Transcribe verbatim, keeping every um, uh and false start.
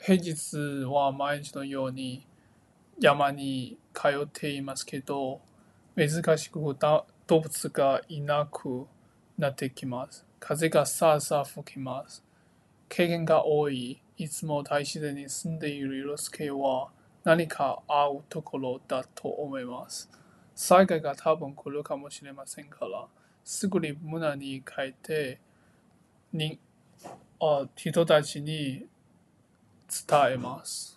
平日は毎日のように山に通っていますけど、珍しくだ動物がいなくなってきます。風がさあさあ吹きます。経験が多い、いつも大自然に住んでいる洋介は何か合うところだと思います。災害が多分来るかもしれませんから、すぐに村に帰ってにあ人たちに伝えます。